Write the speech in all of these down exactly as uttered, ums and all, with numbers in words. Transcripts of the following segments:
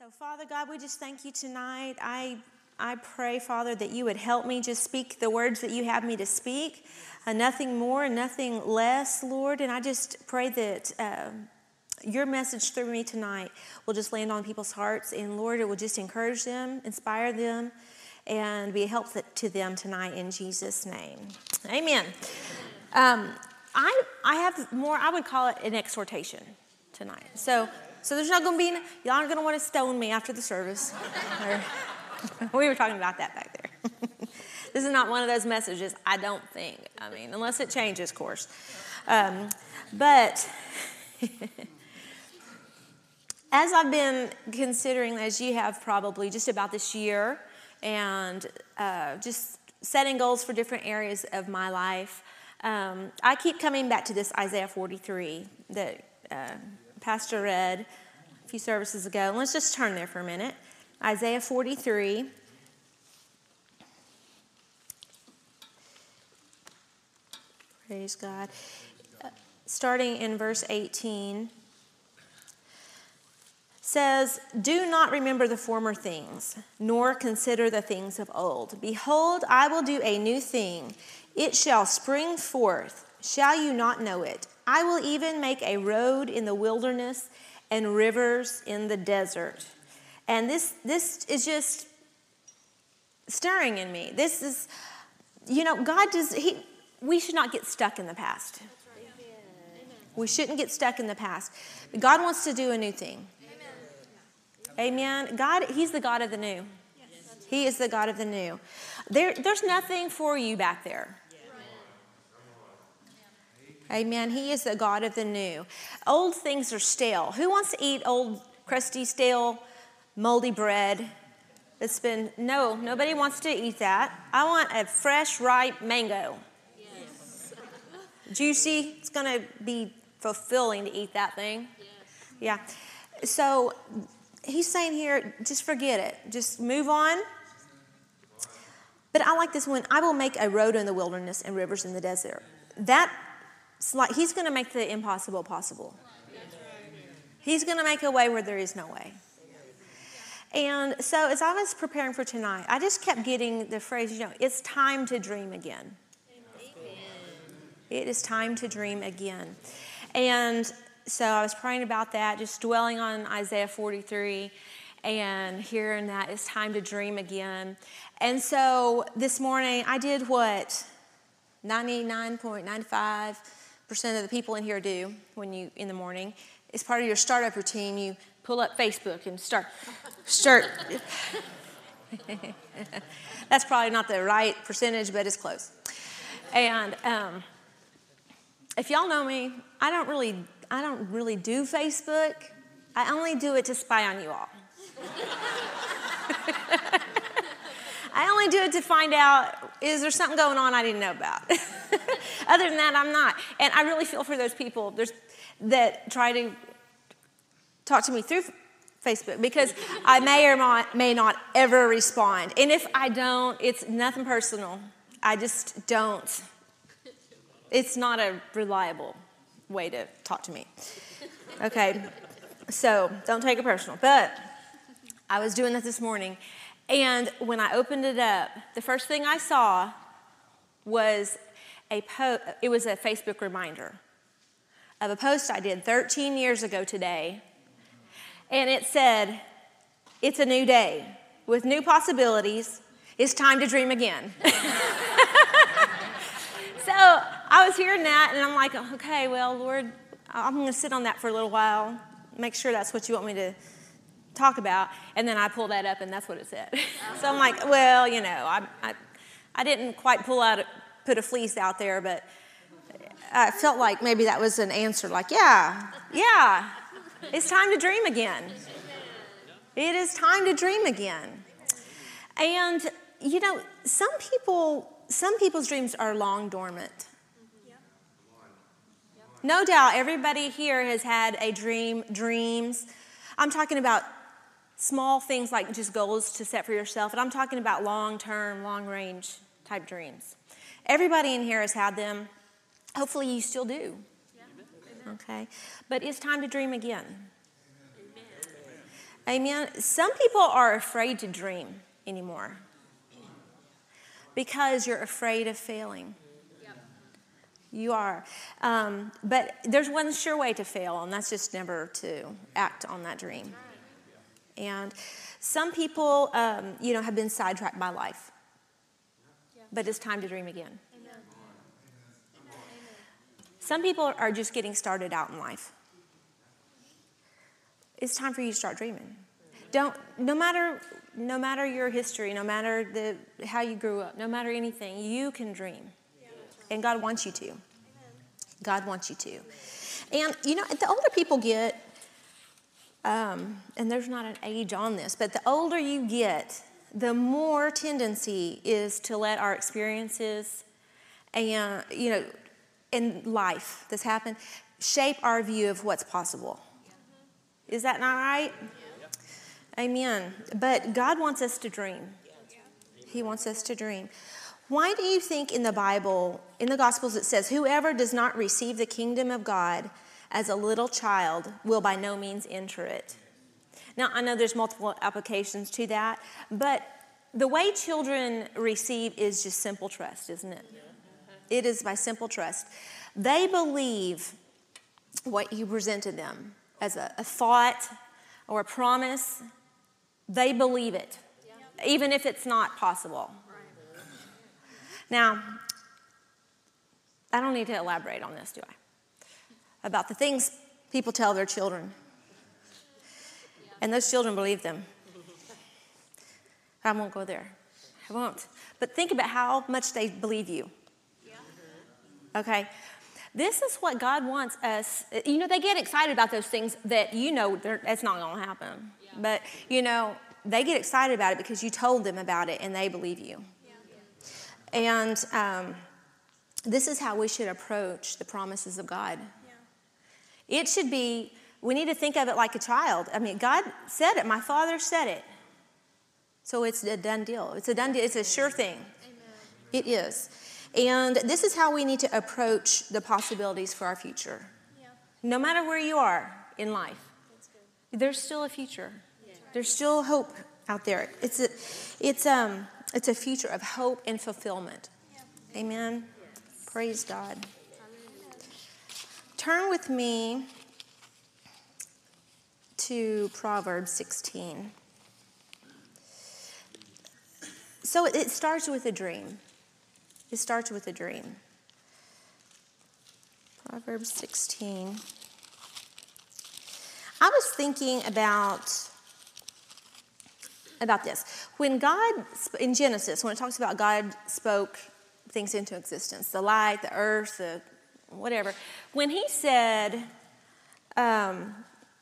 So, Father God, we just thank you tonight. I I pray, Father, that you would help me just speak the words that you have me to speak, uh, nothing more and nothing less, Lord. And I just pray that uh, your message through me tonight will just land on people's hearts. And, Lord, it will just encourage them, inspire them, and be a help to them tonight in Jesus' name. Amen. Um, I I have more, I would call it an exhortation tonight. So... So there's not going to be, y'all aren't going to want to stone me after the service. We were talking about that back there. This is not one of those messages, I don't think. I mean, unless it changes, of course. Um, but as I've been considering, as you have probably, just about this year, and uh, just setting goals for different areas of my life, um, I keep coming back to this Isaiah forty-three that... Uh, Pastor read a few services ago. Let's just turn there for a minute. Isaiah forty-three. Praise God. Uh, starting in verse eighteen. Says, "Do not remember the former things, nor consider the things of old. Behold, I will do a new thing. It shall spring forth. Shall you not know it? I will even make a road in the wilderness and rivers in the desert." And this this is just stirring in me. This is, you know, God does, he, we should not get stuck in the past. We shouldn't get stuck in the past. God wants to do a new thing. Amen. God, he's the God of the new. He is the God of the new. There, there's nothing for you back there. Amen. He is the God of the new. Old things are stale. Who wants to eat old, crusty, stale, moldy bread? It's been, no, nobody wants to eat that. I want a fresh, ripe mango. Yes. Juicy. It's going to be fulfilling to eat that thing. Yes. Yeah. So he's saying here, just forget it. Just move on. But I like this one. I will make a road in the wilderness and rivers in the desert. That It's like he's going to make the impossible possible. He's going to make a way where there is no way. And so as I was preparing for tonight, I just kept getting the phrase, you know, it's time to dream again. It is time to dream again. And so I was praying about that, just dwelling on Isaiah forty-three and hearing that it's time to dream again. And so this morning I did what ninety-nine point nine five percent of the people in here do when you in the morning. It's part of your startup routine. You pull up Facebook and start start. That's probably not the right percentage, but it's close. And um, if y'all know me, I don't really I don't really do Facebook. I only do it to spy on you all. I only do it to find out, is there something going on I didn't know about? Other than that, I'm not. And I really feel for those people there's, that try to talk to me through Facebook, because I may or may not ever respond. And if I don't, it's nothing personal. I just don't. It's not a reliable way to talk to me. Okay, so don't take it personal. But I was doing that this morning. And when I opened it up, the first thing I saw was a post. It was a Facebook reminder of a post I did thirteen years ago today. And it said, "It's a new day with new possibilities. It's time to dream again." So I was hearing that, and I'm like, okay, well, Lord, I'm going to sit on that for a little while, make sure that's what you want me to talk about. And then I pulled that up, and that's what it said. So I'm like, well, you know, I, I I didn't quite pull out, put a fleece out there, but I felt like maybe that was an answer. Like, yeah, yeah, it's time to dream again. It is time to dream again. And you know, some people, some people's dreams are long dormant. No doubt, everybody here has had a dream, dreams. I'm talking about small things like just goals to set for yourself, and I'm talking about long-term, long-range type dreams. Everybody in here has had them. Hopefully you still do. Yeah. Okay? But it's time to dream again. Amen. Amen. Some people are afraid to dream anymore because you're afraid of failing. Yep. You are. Um, but there's one sure way to fail, and that's just never to act on that dream. And some people, um, you know, have been sidetracked by life. Yeah. But it's time to dream again. Amen. Some people are just getting started out in life. It's time for you to start dreaming. Don't, no matter, no matter your history, no matter the, how you grew up, no matter anything, you can dream. And God wants you to. God wants you to. And, you know, the older people get, um, and there's not an age on this, but the older you get, the more tendency is to let our experiences and, you know, in life that's happened, shape our view of what's possible. Is that not right? Yeah. Amen. But God wants us to dream. He wants us to dream. Why do you think in the Bible, in the Gospels, it says, whoever does not receive the kingdom of God as a little child will by no means enter it? Now, I know there's multiple applications to that, but the way children receive is just simple trust, isn't it? It is by simple trust. They believe what you present to them as a, a thought or a promise. They believe it, yeah. Even if it's not possible. Right. Now, I don't need to elaborate on this, do I? About the things people tell their children. Yeah. And those children believe them. I won't go there. I won't. But think about how much they believe you. Yeah. Okay? This is what God wants us. You know, they get excited about those things that you know that's not going to happen. Yeah. But, you know, they get excited about it because you told them about it and they believe you. Yeah. And um, this is how we should approach the promises of God. Yeah. It should be, we need to think of it like a child. I mean, God said it. My Father said it. So it's a done deal. It's a done deal. It's a sure thing. Amen. It is. And this is how we need to approach the possibilities for our future. Yeah. No matter where you are in life, there's still a future. Yeah. There's still hope out there. It's a, it's, um, it's a future of hope and fulfillment. Yeah. Amen. Yes. Praise God. Turn with me to Proverbs sixteen. So it starts with a dream. It starts with a dream. Proverbs sixteen. I was thinking about, about this. When God, in Genesis, when it talks about God spoke things into existence, the light, the earth, the whatever, when he said, um,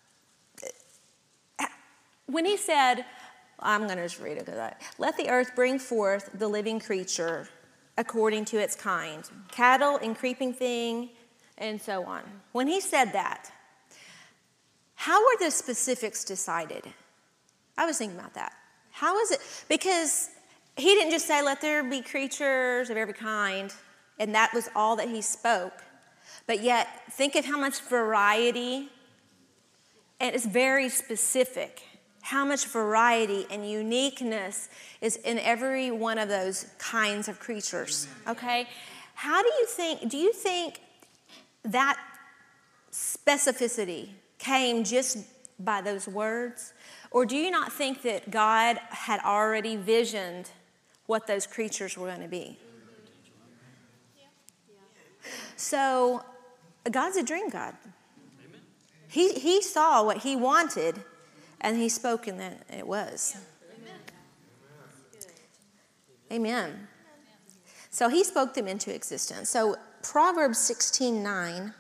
when he said, I'm going to just read it, because I, let the earth bring forth the living creature according to its kind, cattle and creeping thing, and so on. When he said that, how were the specifics decided? I was thinking about that. How is it? Because he didn't just say, let there be creatures of every kind, and that was all that he spoke. But yet, think of how much variety, and it's very specific. How much variety and uniqueness is in every one of those kinds of creatures, okay? How do you think, do you think that specificity came just by those words? Or do you not think that God had already visioned what those creatures were going to be? So, God's a dream God. He, he saw what he wanted, and he spoke, and then it was. Amen. Amen. So he spoke them into existence. So Proverbs sixteen nine,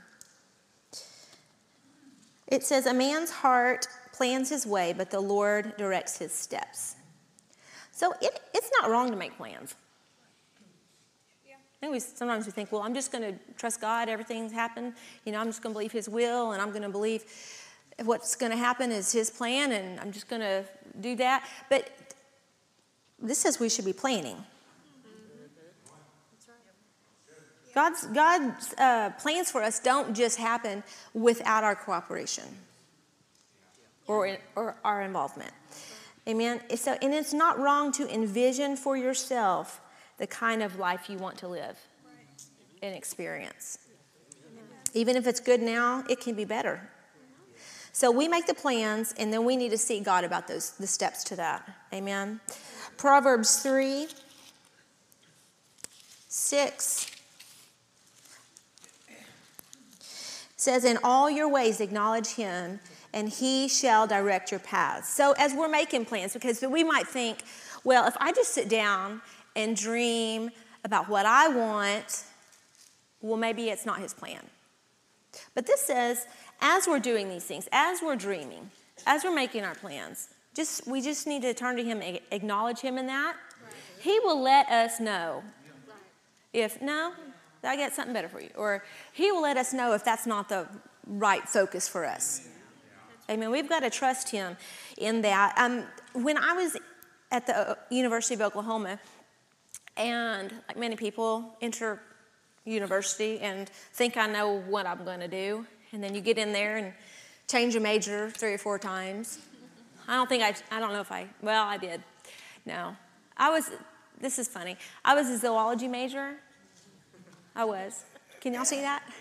it says, a man's heart plans his way, but the Lord directs his steps. So it, it's not wrong to make plans. I think we, sometimes we think, well, I'm just going to trust God. Everything's happened. You know, I'm just going to believe his will, and I'm going to believe what's going to happen is his plan, and I'm just going to do that. But this says we should be planning. God's, God's uh, plans for us don't just happen without our cooperation. or, or our involvement. Amen. So, and it's not wrong to envision for yourself the kind of life you want to live and experience. Even if it's good now, it can be better. So we make the plans, and then we need to seek God about those the steps to that. Amen. Proverbs three, six says, "In all your ways acknowledge him, and he shall direct your paths." So as we're making plans, because we might think, well, if I just sit down and dream about what I want, well, maybe it's not his plan. But this says, as we're doing these things, as we're dreaming, as we're making our plans, just we just need to turn to him, acknowledge him in that. Right. He will let us know right. if, no, I got something better for you. Or he will let us know if that's not the right focus for us. Yeah. Amen. We've got to trust him in that. Um, when I was at the University of Oklahoma, and like many people enter university and think I know what I'm going to do. And then you get in there and change your major three or four times. I don't think I, I don't know if I, well, I did. No. I was, this is funny. I was a zoology major. I was. Can y'all see that?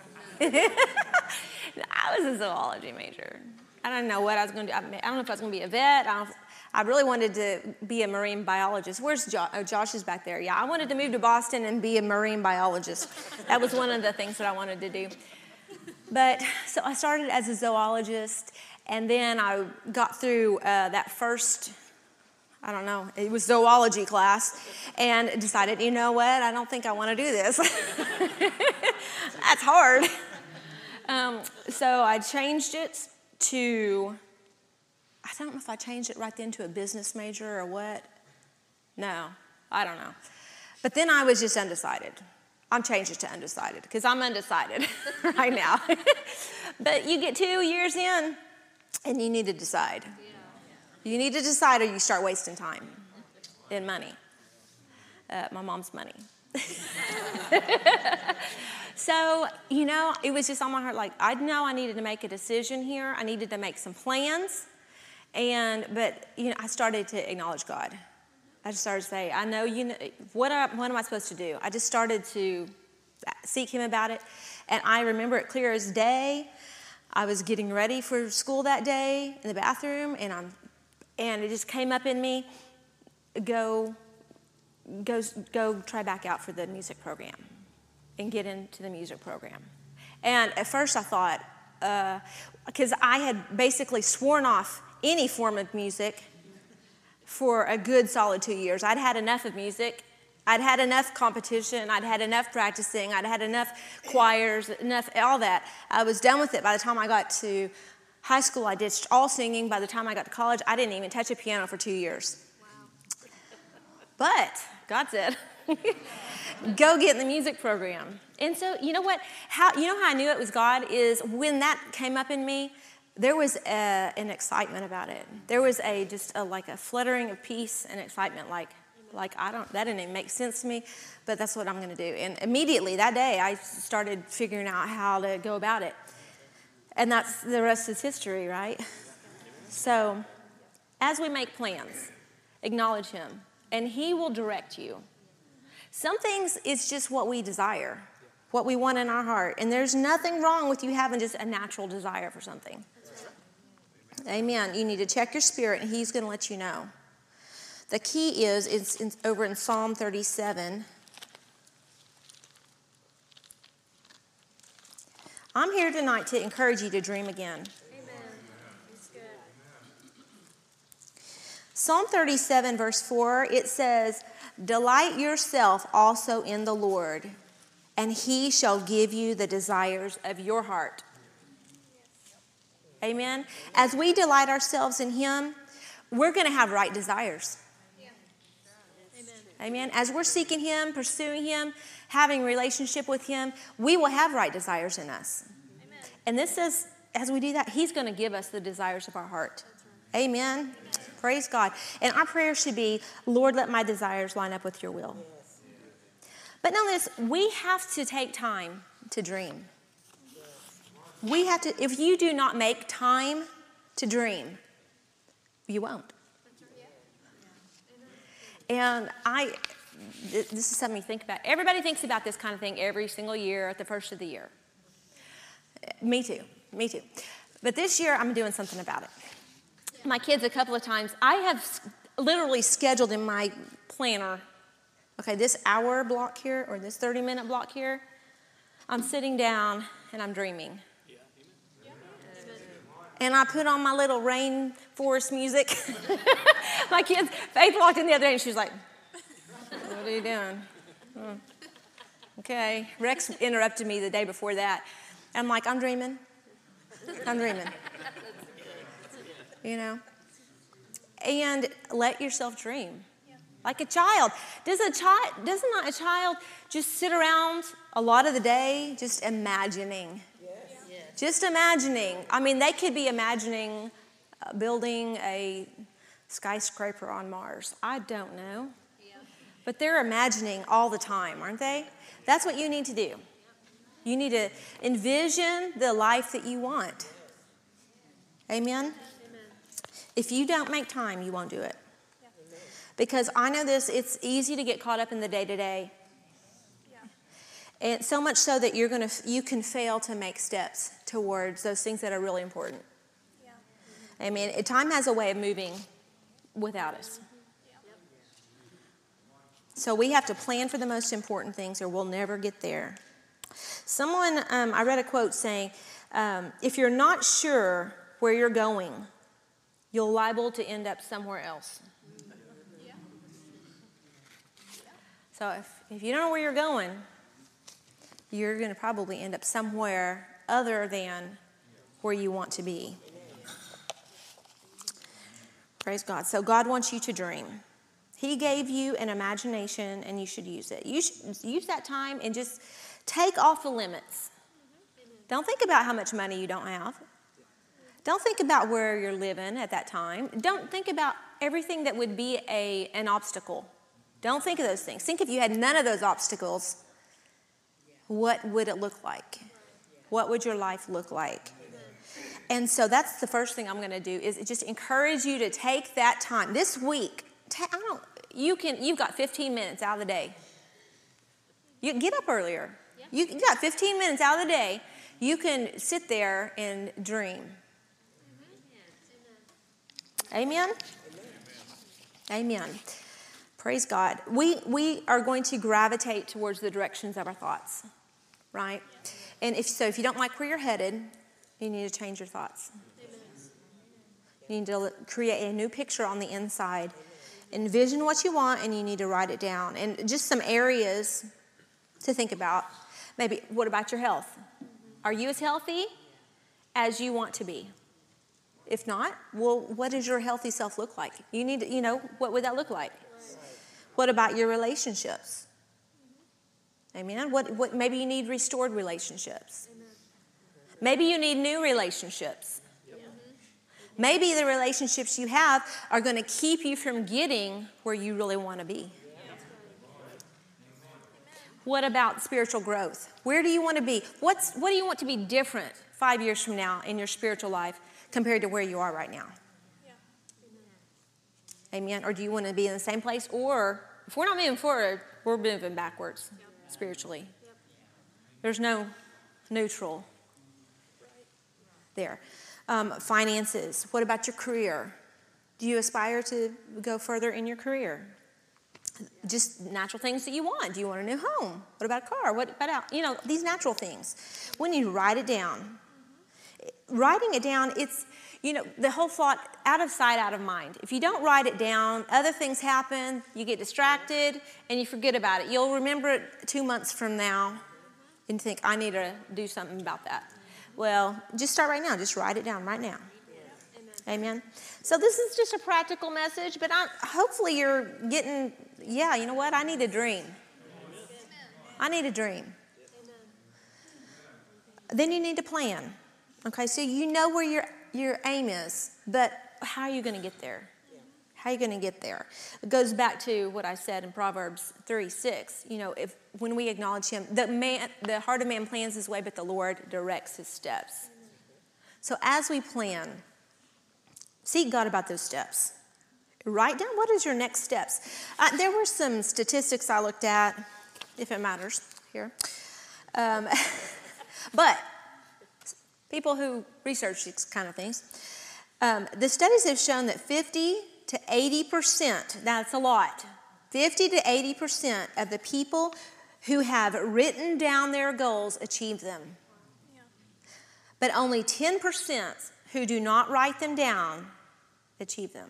I was a zoology major. I don't know what I was going to do. I don't know if I was going to be a vet. I don't I really wanted to be a marine biologist. Where's Josh? Oh, Josh is back there. Yeah, I wanted to move to Boston and be a marine biologist. That was one of the things that I wanted to do. But so I started as a zoologist, and then I got through uh, that first, I don't know, it was zoology class, and decided, you know what, I don't think I want to do this. That's hard. Um, so I changed it to... I don't know if I changed it right then to a business major or what. No, I don't know. But then I was just undecided. I'm changed it to undecided because I'm undecided right now. But you get two years in and you need to decide. You need to decide or you start wasting time and money. Uh, my mom's money. So, you know, it was just on my heart like, I know I needed to make a decision here. I needed to make some plans. And, but, you know, I started to acknowledge God. I just started to say, I know, you know, what, I, what am I supposed to do? I just started to seek him about it. And I remember it clear as day. I was getting ready for school that day in the bathroom, and I'm, and it just came up in me, go, go, go try back out for the music program and get into the music program. And at first I thought, because uh, I had basically sworn off any form of music for a good solid two years. I'd had enough of music. I'd had enough competition. I'd had enough practicing. I'd had enough choirs, enough, all that. I was done with it. By the time I got to high school, I ditched all singing. By the time I got to college, I didn't even touch a piano for two years. Wow. But God said, go get in the music program. And so, you know what? How you know how I knew it was God is when that came up in me, there was a, an excitement about it. There was a just a, like a fluttering of peace and excitement, like like I don't that didn't even make sense to me, but that's what I'm going to do. And immediately that day, I started figuring out how to go about it, and that's the rest is history, right? So, as we make plans, acknowledge Him, and He will direct you. Some things it's just what we desire, what we want in our heart, and there's nothing wrong with you having just a natural desire for something. Amen. You need to check your spirit, and He's going to let you know. The key is, it's in, over in Psalm thirty-seven. I'm here tonight to encourage you to dream again. Amen. That's good. Psalm thirty-seven, verse four, it says, "Delight yourself also in the Lord, and He shall give you the desires of your heart." Amen. As we delight ourselves in Him, we're going to have right desires. Yeah. Amen. Amen. As we're seeking Him, pursuing Him, having a relationship with Him, we will have right desires in us. Amen. And this says, as we do that, He's going to give us the desires of our heart. Right. Amen. Amen. Praise God. And our prayer should be, Lord, let my desires line up with your will. Yes. But notice, we have to take time to dream. We have to, if you do not make time to dream, you won't. And I, this is something you think about. Everybody thinks about this kind of thing every single year at the first of the year. Me too, me too. But this year, I'm doing something about it. My kids, a couple of times, I have literally scheduled in my planner, okay, this hour block here or this thirty-minute block here, I'm sitting down and I'm dreaming. And I put on my little rainforest music. My kids, Faith walked in the other day and she was like, what are you doing? Oh. Okay. Rex interrupted me the day before that. I'm like, I'm dreaming. I'm dreaming. You know? And let yourself dream. Like a child. Does a child, doesn't a child just sit around a lot of the day just imagining? Just imagining. I mean, they could be imagining uh, building a skyscraper on Mars. I don't know. But they're imagining all the time, aren't they? That's what you need to do. You need to envision the life that you want. Amen? Amen. If you don't make time, you won't do it. Because I know this, it's easy to get caught up in the day-to-day. And so much so that you're gonna, you can fail to make steps towards those things that are really important. Yeah. I mean, time has a way of moving without us. So we have to plan for the most important things or we'll never get there. Someone, um, I read a quote saying, um, if you're not sure where you're going, you're liable to end up somewhere else. Yeah. So if, if you don't know where you're going, you're going to probably end up somewhere other than where you want to be. Praise God. So God wants you to dream. He gave you an imagination and you should use it. You should use that time and just take off the limits. Don't think about how much money you don't have. Don't think about where you're living at that time. Don't think about everything that would be a, an obstacle. Don't think of those things. Think if you had none of those obstacles, what would it look like? What would your life look like? And so that's the first thing I'm going to do is just encourage you to take that time this week. Ta- I don't. You can. You've got fifteen minutes out of the day. You can get up earlier. You you got fifteen minutes out of the day. You can sit there and dream. Amen. Amen. Amen. Praise God. We we are going to gravitate towards the directions of our thoughts, right? And if so, if you don't like where you're headed, you need to change your thoughts. You need to create a new picture on the inside. Envision what you want, and you need to write it down. And just some areas to think about. Maybe, what about your health? Are you as healthy as you want to be? If not, well, what does your healthy self look like? You need to, you know, what would that look like? What about your relationships? Amen. What, what, maybe you need restored relationships. Maybe you need new relationships. Maybe the relationships you have are going to keep you from getting where you really want to be. What about spiritual growth? Where do you want to be? What's, what do you want to be different five years from now in your spiritual life compared to where you are right now? Amen. Or do you want to be in the same place? Or if we're not moving forward, we're moving backwards spiritually. There's no neutral there. Um, finances. What about your career? Do you aspire to go further in your career? Just natural things that you want. Do you want a new home? What about a car? What about, you know, these natural things? We need to write it down. Writing it down, it's, you know, the whole thought, out of sight, out of mind. If you don't write it down, other things happen, you get distracted, and you forget about it. You'll remember it two months from now and think, I need to do something about that. Well, just start right now. Just write it down right now. Amen. Amen. So this is just a practical message, but I, hopefully you're getting, yeah, you know what? I need a dream. I need a dream. Then you need to plan. Okay, so you know where your, your aim is, but how are you going to get there? How are you going to get there? It goes back to what I said in Proverbs three six. You know, if when we acknowledge him, the man, the heart of man plans his way, but the Lord directs his steps. So as we plan, Seek God about those steps. Write down what is your next steps. Uh, there were some statistics I looked at, if it matters here. Um, but people who research these kind of things, um, the studies have shown that fifty to eighty percent, that's a lot, fifty to eighty percent of the people who have written down their goals achieve them. Yeah. But only ten percent who do not write them down achieve them.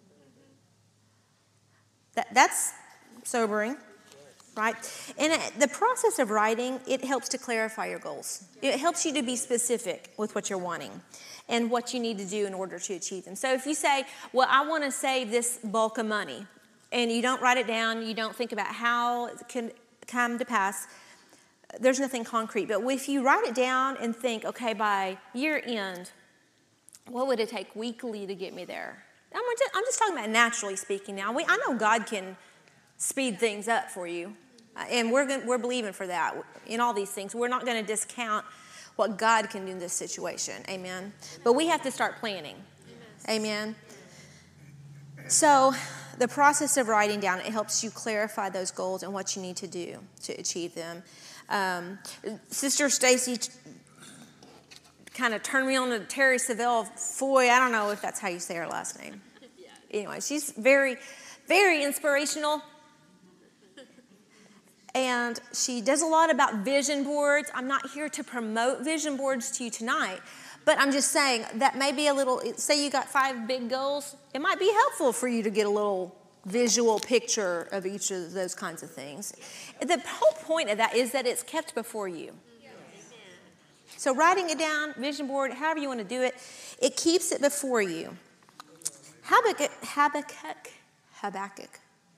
That, that's sobering, right? And it, the process of writing, it helps to clarify your goals. It helps you to be specific with what you're wanting and what you need to do in order to achieve them. So if you say, well, I want to save this bulk of money, and you don't write it down, you don't think about how it can come to pass, there's nothing concrete. But if you write it down and think, okay, by year end, what would it take weekly to get me there? I'm just, I'm just talking about naturally speaking now. We, I know God can speed things up for you, and we're gonna, we're believing for that in all these things. We're not going to discount what God can do in this situation. Amen. But we have to start planning. Amen. So the process of writing down, it helps you clarify those goals and what you need to do to achieve them. Um, Sister Stacy t- kind of turned me on to Terry Savelle Foy. I don't know if that's how you say her last name. Anyway, she's very, very inspirational. And she does a lot about vision boards. I'm not here to promote vision boards to you tonight, but I'm just saying that may be a little, say you got five big goals, it might be helpful for you to get a little visual picture of each of those kinds of things. The whole point of that is that it's kept before you. So writing it down, vision board, however you want to do it, it keeps it before you. Habakkuk, Habakkuk, Habakkuk.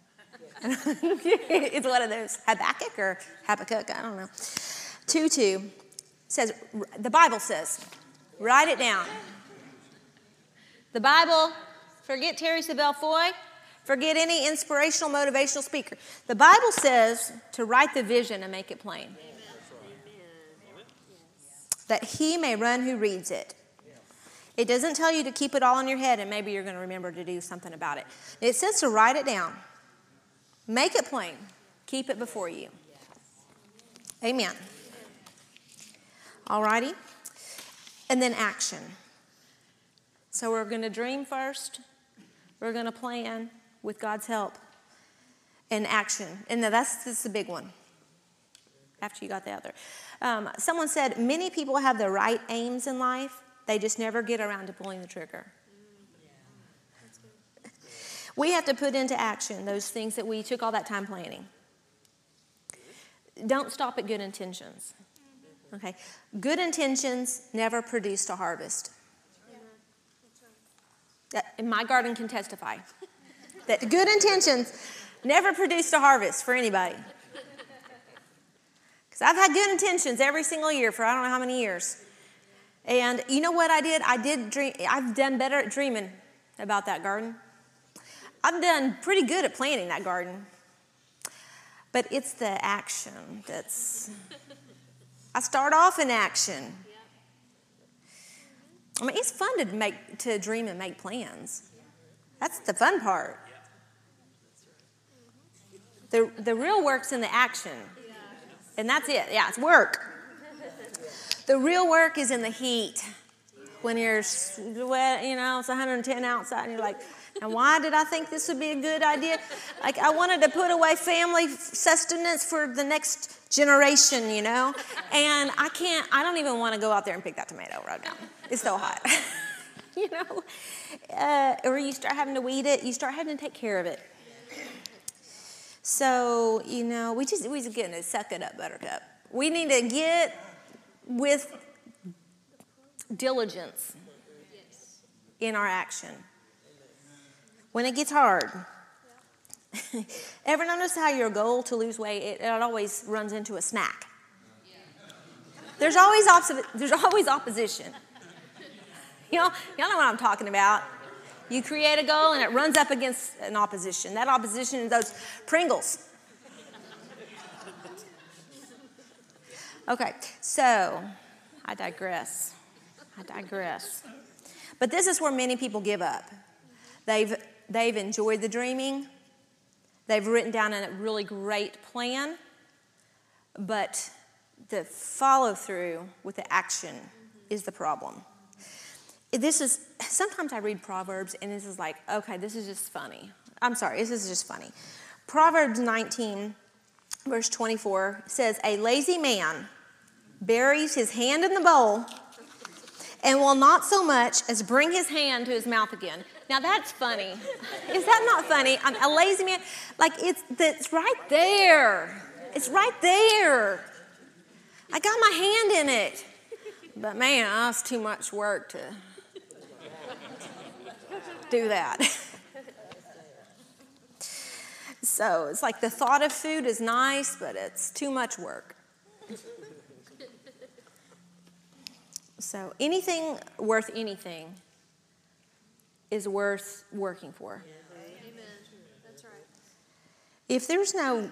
It's one of those, Habakkuk or Habakkuk, I don't know. two two says, the Bible says, write it down. The Bible, forget Terry Savelle Foy, forget any inspirational, motivational speaker. The Bible says to write the vision and make it plain. That he may run who reads it. It doesn't tell you to keep it all in your head and maybe you're going to remember to do something about it. It says to write it down. Make it plain. Keep it before you. Amen. All righty. And then action. So we're going to dream first. We're going to plan with God's help. And action. And now that's, that's the big one. After you got the other. Um, someone said, many people have the right aims in life. They just never get around to pulling the trigger. We have to put into action those things that we took all that time planning. Don't stop at good intentions. Okay? Good intentions never produced a harvest. That, my garden can testify that good intentions never produced a harvest for anybody. Because I've had good intentions every single year for I don't know how many years. And you know what I did? I did dream. I've done better at dreaming about that garden. I've done pretty good at planting that garden. But it's the action that's... I start off in action. I mean, it's fun to make to dream and make plans. That's the fun part. The, the real work's in the action. And that's it. Yeah, it's work. The real work is in the heat. When you're wet, you know, it's one hundred ten outside, and you're like, now why did I think this would be a good idea? Like, I wanted to put away family sustenance for the next generation, you know? And I can't, I don't even want to go out there and pick that tomato right now. It's so hot. You know? Uh, or you start having to weed it. You start having to take care of it. So, you know, we just, we just getting to suck it up, Buttercup. We need to get with diligence in our action. When it gets hard. Ever notice how your goal to lose weight, it, it always runs into a snack? There's always, oppo- there's always opposition. You know, y'all know what I'm talking about. You create a goal and it runs up against an opposition. That opposition is those Pringles. Okay, so I digress. I digress. But this is where many people give up. They've, they've enjoyed the dreaming. They've written down a really great plan. But the follow through with the action is the problem. This is, sometimes I read Proverbs and this is like, okay, this is just funny. I'm sorry, this is just funny. Proverbs nineteen, verse twenty-four says, a lazy man buries his hand in the bowl and will not so much as bring his hand to his mouth again. Now that's funny. Is that not funny? I'm a lazy man, like it's, it's right there. It's right there. I got my hand in it. But man, that's too much work to do that. So it's like the thought of food is nice, but it's too much work. So anything worth anything is worth working for. Amen. That's right. If there's no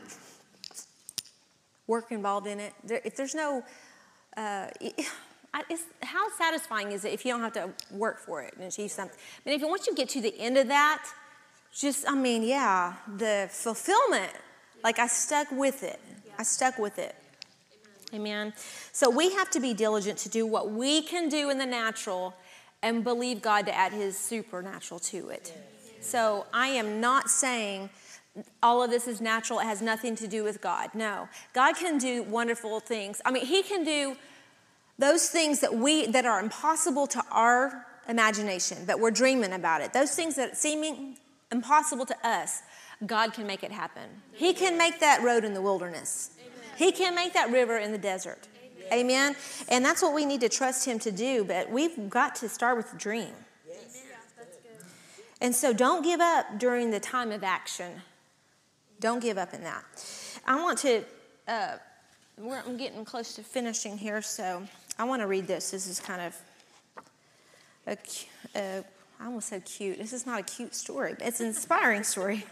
work involved in it, there, if there's no, uh, it's, how satisfying is it if you don't have to work for it and achieve something? I mean, if once you get to the end of that, just, I mean, yeah, the fulfillment, like I stuck with it. I stuck with it. Amen. So we have to be diligent to do what we can do in the natural and believe God to add his supernatural to it. So I am not saying all of this is natural. It has nothing to do with God. No. God can do wonderful things. I mean, he can do those things that we that are impossible to our imagination, but we're dreaming about it. Those things that seem impossible to us, God can make it happen. He can make that road in the wilderness. He can make that river in the desert. Amen. Amen. And that's what we need to trust him to do, but we've got to start with the dream. Yes. That's good. And so don't give up during the time of action. Don't give up in that. I want to, uh, we're, I'm getting close to finishing here, so I want to read this. This is kind of, a, a, I almost said cute. This is not a cute story, but it's an inspiring story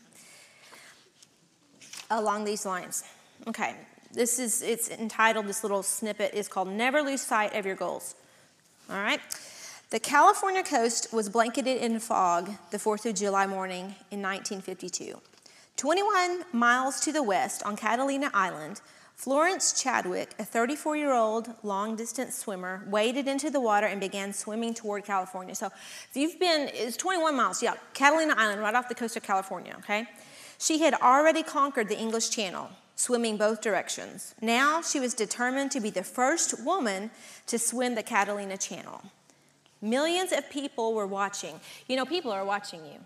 along these lines. Okay, this is, it's entitled, this little snippet is called Never Lose Sight of Your Goals. All right. The California coast was blanketed in fog the fourth of July morning in nineteen fifty-two. twenty-one miles to the west on Catalina Island, Florence Chadwick, a thirty-four-year-old long-distance swimmer, waded into the water and began swimming toward California. So if you've been, it's twenty-one miles, yeah, Catalina Island, right off the coast of California, okay? She had already conquered the English Channel, swimming both directions. Now she was determined to be the first woman to swim the Catalina Channel. Millions of people were watching. You know, people are watching you.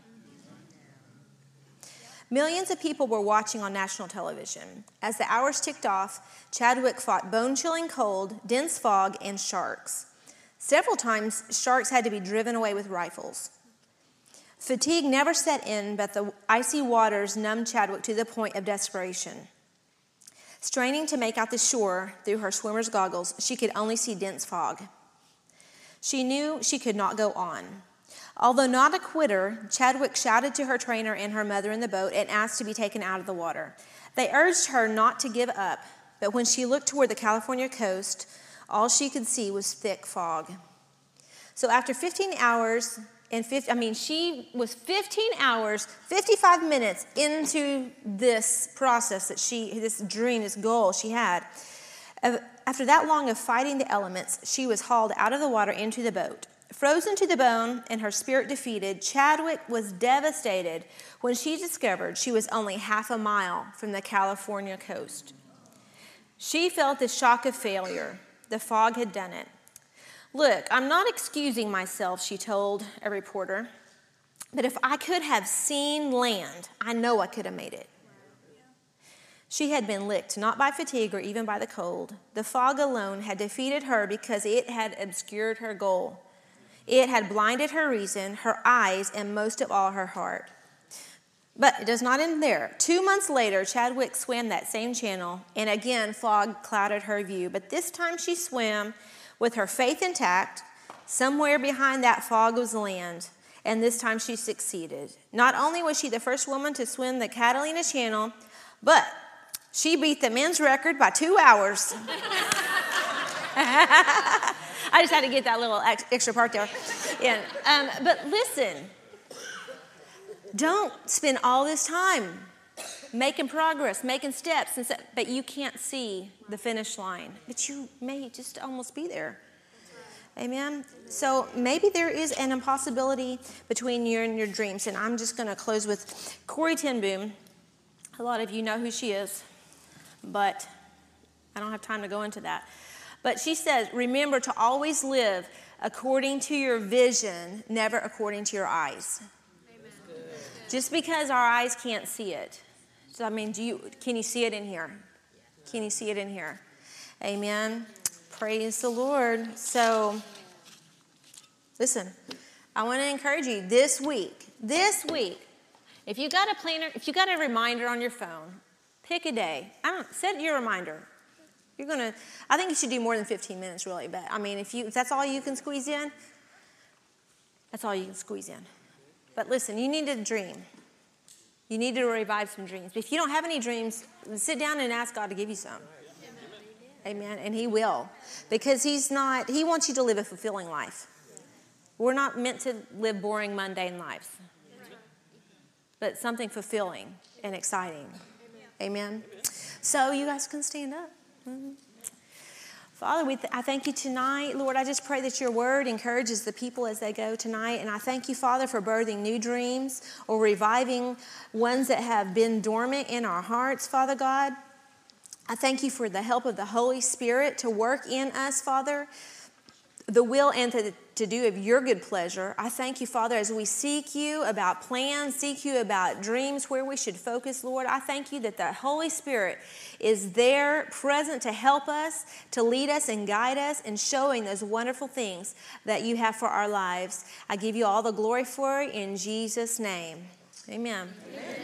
Millions of people were watching on national television. As the hours ticked off, Chadwick fought bone-chilling cold, dense fog, and sharks. Several times, sharks had to be driven away with rifles. Fatigue never set in, but the icy waters numbed Chadwick to the point of desperation. Straining to make out the shore through her swimmer's goggles, she could only see dense fog. She knew she could not go on. Although not a quitter, Chadwick shouted to her trainer and her mother in the boat and asked to be taken out of the water. They urged her not to give up, but when she looked toward the California coast, all she could see was thick fog. So after fifteen hours, and fifty, I mean, she was fifteen hours, fifty-five minutes into this process that she, this dream, this goal she had. After that long of fighting the elements, she was hauled out of the water into the boat. Frozen to the bone and her spirit defeated, Chadwick was devastated when she discovered she was only half a mile from the California coast. She felt the shock of failure. The fog had done it. Look, I'm not excusing myself, she told a reporter, but if I could have seen land, I know I could have made it. She had been licked, not by fatigue or even by the cold. The fog alone had defeated her because it had obscured her goal. It had blinded her reason, her eyes, and most of all, her heart. But it does not end there. Two months later, Chadwick swam that same channel, and again, fog clouded her view. But this time she swam with her faith intact. Somewhere behind that fog was land, and this time she succeeded. Not only was she the first woman to swim the Catalina Channel, but she beat the men's record by two hours. I just had to get that little extra part there. Yeah, um, but listen, don't spend all this time making progress, making steps, and so, but you can't see the finish line. But you may just almost be there. Amen? So maybe there is an impossibility between you and your dreams. And I'm just going to close with Corrie ten Boom. A lot of you know who she is, but I don't have time to go into that. But she says, remember to always live according to your vision, never according to your eyes. Amen. Just because our eyes can't see it. So, I mean, do you, can you see it in here? Can you see it in here? Amen. Praise the Lord. So, listen, I want to encourage you this week, this week, if you got a planner, if you got a reminder on your phone, pick a day. I don't, set your reminder. You're going to, I think you should do more than fifteen minutes, really. But, I mean, if you if that's all you can squeeze in, that's all you can squeeze in. But listen, you need to dream. You need to revive some dreams. If you don't have any dreams, sit down and ask God to give you some. Amen. And He will. Because He's not, He wants you to live a fulfilling life. We're not meant to live boring, mundane lives. But something fulfilling and exciting. Amen. So you guys can stand up. Mm-hmm. Father, we th- I thank you tonight. Lord, I just pray that your word encourages the people as they go tonight. And I thank you, Father, for birthing new dreams or reviving ones that have been dormant in our hearts, Father God. I thank you for the help of the Holy Spirit to work in us, Father, the will and to, to do of your good pleasure. I thank you, Father, as we seek you about plans, seek you about dreams, where we should focus, Lord. I thank you that the Holy Spirit is there present to help us, to lead us and guide us in showing those wonderful things that you have for our lives. I give you all the glory for it in Jesus' name. Amen. Amen.